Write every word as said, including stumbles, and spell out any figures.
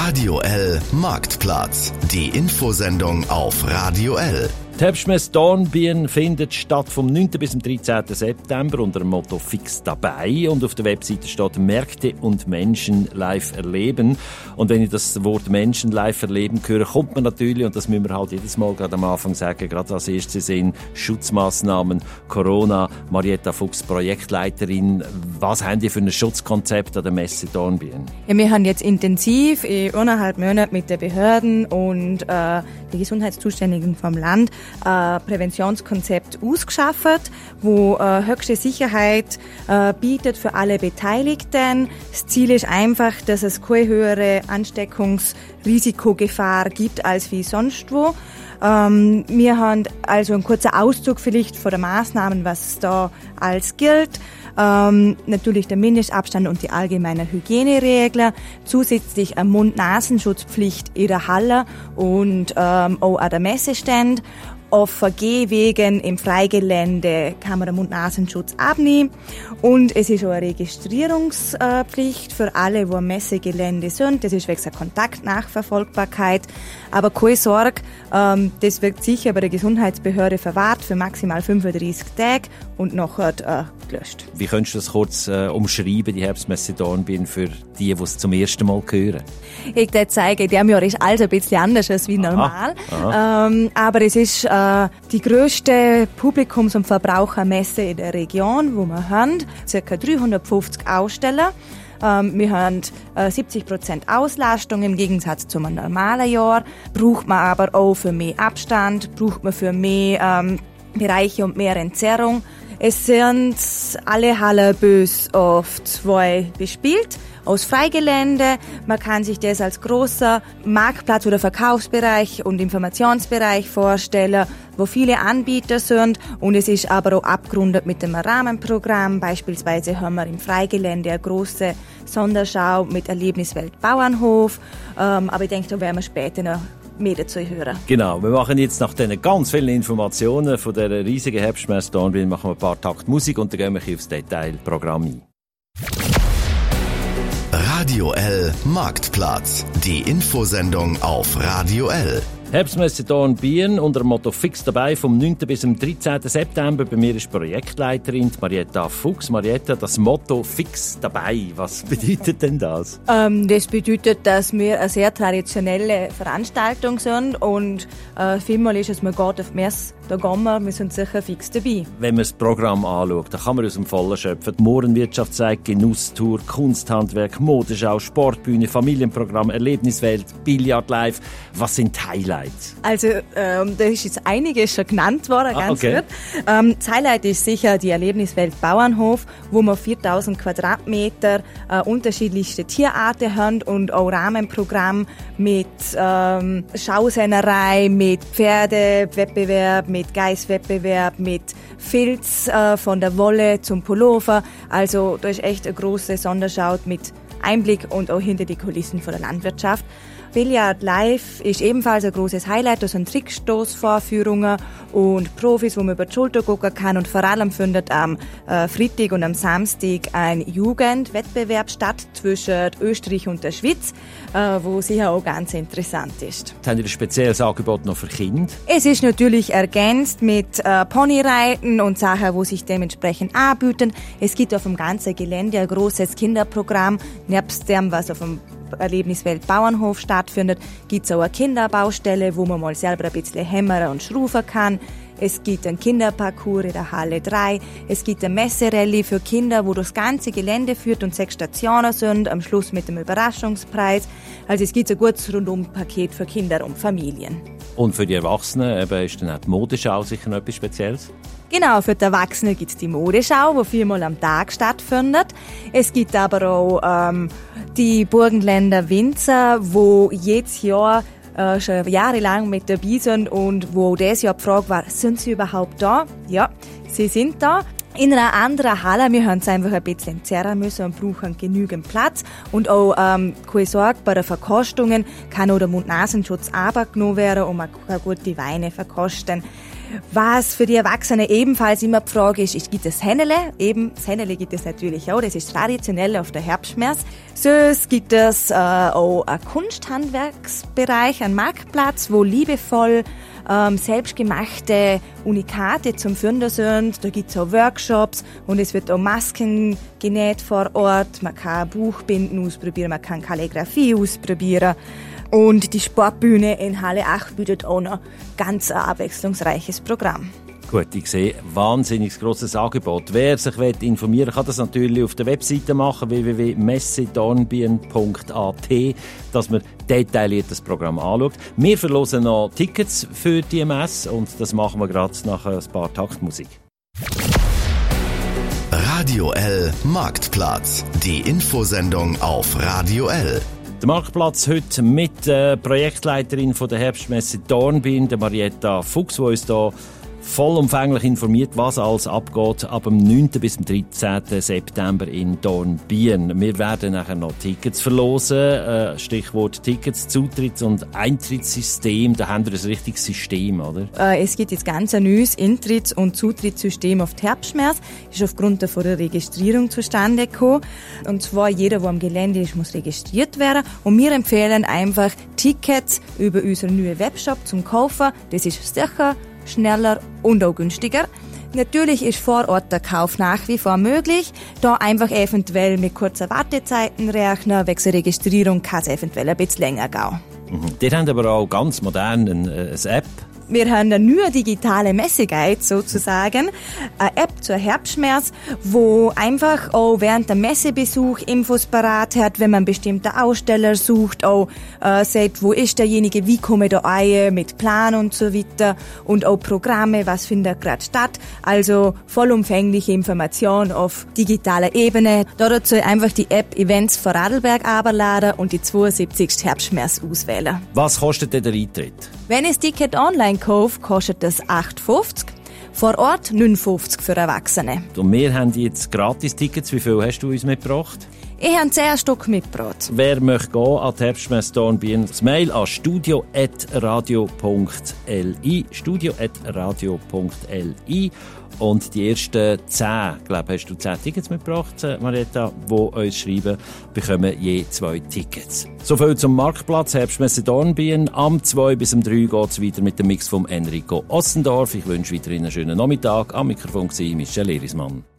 Radio L Marktplatz, die Infosendung auf Radio L. Die Herbstmesse Dornbirn findet statt vom neunten bis zum dreizehnten September unter dem Motto «Fix dabei». Und auf der Webseite steht «Märkte und Menschen live erleben». Und wenn ich das Wort «Menschen live erleben» höre, kommt man natürlich, und das müssen wir halt jedes Mal gerade am Anfang sagen, gerade als erstes in Schutzmaßnahmen, Corona. Marietta Fuchs, Projektleiterin. Was haben die für ein Schutzkonzept an der Messe Dornbirn? Ja, wir haben jetzt intensiv in eineinhalb Monaten mit den Behörden und äh, den Gesundheitszuständigen vom Land ein Präventionskonzept ausgeschafft, wo äh, höchste Sicherheit äh, bietet für alle Beteiligten. Das Ziel ist einfach, dass es keine höhere Ansteckungsrisikogefahr gibt als wie sonst wo. Ähm, wir haben also einen kurzen Auszug vielleicht von den Maßnahmen, was da alles gilt. Ähm, natürlich der Mindestabstand und die allgemeinen Hygieneregeln, zusätzlich eine Mund-Nasenschutzpflicht in der Halle und ähm, auch an der Messestand. Auf Gehwegen im Freigelände kann man den Mund-Nasenschutz abnehmen. Und es ist auch eine Registrierungspflicht für alle, die am Messegelände sind. Das ist wegen der Kontaktnachverfolgbarkeit. Aber keine Sorge, ähm, das wird sicher bei der Gesundheitsbehörde verwahrt für maximal fünfunddreißig Tage und nachher äh, gelöscht. Wie könntest du das kurz äh, umschreiben, die Herbstmesse Dornbirn, für die, die es zum ersten Mal hören? Ich würde sagen, in diesem Jahr ist alles ein bisschen anders als wie normal. Aha. Aha. Ähm, aber es ist äh, die grösste Publikums- und Verbrauchermesse in der Region, wo wir haben. Circa dreihundertfünfzig Aussteller. Ähm, wir haben äh, siebzig Prozent Auslastung im Gegensatz zu einem normalen Jahr. Braucht man aber auch für mehr Abstand, braucht man für mehr ähm, Bereiche und mehr Entzerrung. Es sind alle Hallenbös auf zwei bespielt, aus Freigelände. Man kann sich das als großer Marktplatz oder Verkaufsbereich und Informationsbereich vorstellen, wo viele Anbieter sind. Und es ist aber auch abgerundet mit dem Rahmenprogramm. Beispielsweise haben wir im Freigelände eine große Sonderschau mit Erlebniswelt Bauernhof. Ähm, aber ich denke, da werden wir später noch mehr dazu hören. Genau, wir machen jetzt nach diesen ganz vielen Informationen von dieser riesigen Herbstmesse Dornbirn machen wir ein paar Takt Musik und dann gehen wir aufs Detailprogramm ein. Radio L Marktplatz, die Infosendung auf Radio L. Herbstmesse Dornbirn unter dem Motto «Fix dabei» vom neunten bis zum dreizehnten September. Bei mir ist Projektleiterin Marietta Fuchs. Marietta, das Motto «Fix dabei», was bedeutet denn das? Ähm, das bedeutet, dass wir eine sehr traditionelle Veranstaltung sind und äh, vielmal ist es, man geht auf die Messe, da gehen wir, wir sind sicher fix dabei. Wenn man das Programm anschaut, dann kann man aus dem Vollen schöpfen. Die Mohrenwirtschaft zeigt Genusstour, Kunsthandwerk, Modeschau, Sportbühne, Familienprogramm, Erlebniswelt, Billard live. Was sind die Highlights? Also, ähm, da ist jetzt einiges schon genannt worden, ah, ganz okay. gut. Ähm, das Highlight ist sicher die Erlebniswelt Bauernhof, wo wir viertausend Quadratmeter äh, unterschiedlichste Tierarten haben und auch Rahmenprogramm mit ähm, Schausennerei, mit Pferdewettbewerb, mit Geißwettbewerb, mit Filz äh, von der Wolle zum Pullover. Also da ist echt eine große Sonderschau mit Einblick und auch hinter die Kulissen von der Landwirtschaft. Billard Live ist ebenfalls ein großes Highlight. Da sind Trickstoßvorführungen und Profis, wo man über die Schulter gucken kann. Und vor allem findet am äh, Freitag und am Samstag ein Jugendwettbewerb statt zwischen Österreich und der Schweiz, äh, wo sicher auch ganz interessant ist. Haben Sie ein spezielles Angebot noch für Kinder? Es ist natürlich ergänzt mit äh, Ponyreiten und Sachen, wo sich dementsprechend anbieten. Es gibt auf dem ganzen Gelände ein großes Kinderprogramm, nebst dem, was auf dem Erlebniswelt Bauernhof stattfindet, gibt es auch eine Kinderbaustelle, wo man mal selber ein bisschen hämmern und schrauben kann. Es gibt einen Kinderparcours in der Halle drei. Es gibt eine Messerallye für Kinder, wo das ganze Gelände führt und sechs Stationen sind, am Schluss mit dem Überraschungspreis. Also es gibt ein gutes Rundumpaket für Kinder und Familien. Und für die Erwachsenen eben ist dann auch die Modeschau sicher noch etwas Spezielles? Genau, für die Erwachsenen gibt es die Modeschau, die viermal am Tag stattfindet. Es gibt aber auch ähm, die Burgenländer Winzer, wo jedes Jahr äh, schon jahrelang mit dabei sind und wo dieses Jahr die Frage war, sind sie überhaupt da? Ja, sie sind da. In einer anderen Halle, wir haben es einfach ein bisschen entzerren müssen und brauchen genügend Platz. Und auch, ähm, keine Sorge, bei den Verkostungen kann auch der Mund-Nasenschutz abgenommen werden und man kann gut die Weine verkosten. Was für die Erwachsenen ebenfalls immer die Frage ist, ist, gibt es Hennele? Eben, das Hennele gibt es natürlich auch, das ist traditionell auf der Herbstmess. Sonst gibt es äh, auch einen Kunsthandwerksbereich, einen Marktplatz, wo liebevoll ähm, selbstgemachte Unikate zum Finden sind. Da gibt es auch Workshops und es wird auch Masken genäht vor Ort. Man kann Buchbinden ausprobieren, man kann Kalligrafie ausprobieren. Und die Sportbühne in Halle acht bietet auch noch ganz ein abwechslungsreiches Programm. Gut, ich sehe, wahnsinnig grosses Angebot. Wer sich informieren will, kann das natürlich auf der Webseite machen, w w w punkt messe dornbirn punkt a t, dass man detailliert das Programm anschaut. Wir verlosen noch Tickets für die Messe und das machen wir gerade nach ein paar Taktmusik. Radio L Marktplatz, die Infosendung auf Radio L. Der Marktplatz heute mit der Projektleiterin von der Herbstmesse Dornbirn, der Marietta Fuchs, die uns hier vollumfänglich informiert, was alles abgeht ab dem neunten bis zum dreizehnten September in Dornbirn. Wir werden nachher noch Tickets verlosen. Äh, Stichwort Tickets, Zutritts- und Eintrittssystem. Da haben wir ein richtiges System, oder? Äh, es gibt jetzt ganz ein neues Eintritts- und Zutrittssystem auf die Herbstmesse. Ist aufgrund der Registrierung zustande gekommen. Und zwar jeder, der am Gelände ist, muss registriert werden. Und wir empfehlen einfach Tickets über unseren neuen Webshop zum Kaufen. Das ist sicher, schneller und auch günstiger. Natürlich ist vor Ort der Kauf nach wie vor möglich, da einfach eventuell mit kurzer Wartezeiten rechnen, wegen der Registrierung kann es eventuell ein bisschen länger gehen. Mhm. Die haben aber auch ganz modern eine, eine App. Wir haben eine neue digitale Messeguide sozusagen, eine App zur Herbstmesse, wo einfach auch während der Messebesuch Infos parat hat, wenn man bestimmte Aussteller sucht, auch äh, sagt, wo ist derjenige, wie komme ich da ein, mit Plan und so weiter und auch Programme, was findet gerade statt. Also vollumfängliche Information auf digitaler Ebene. Dazu einfach die App Events vor Radlberg runterladen und die zweiundsiebzigste Herbstmesse auswählen. Was kostet denn der Eintritt? Wenn ich das Ticket online kaufe, kostet das acht fünfzig. Vor Ort neun fünfzig für Erwachsene. Und wir haben jetzt Gratis-Tickets. Wie viel hast du uns mitgebracht? Ich habe zehn Stück mitgebracht. Wer möchte gehen an die Herbstmesse Dornbirn, das Mail an studio at radio punkt l i. studio at radio punkt l i. Und die ersten zehn, glaube hast du zehn Tickets mitgebracht, Marietta, die uns schreiben, bekommen je zwei Tickets. So viel zum Marktplatz Herbstmesse Dornbirn. Am zwei bis am drei geht es weiter mit dem Mix von Enrico Ossendorf. Ich wünsche weiterhin einen schönen Nachmittag. Am Mikrofon war Michel Erismann.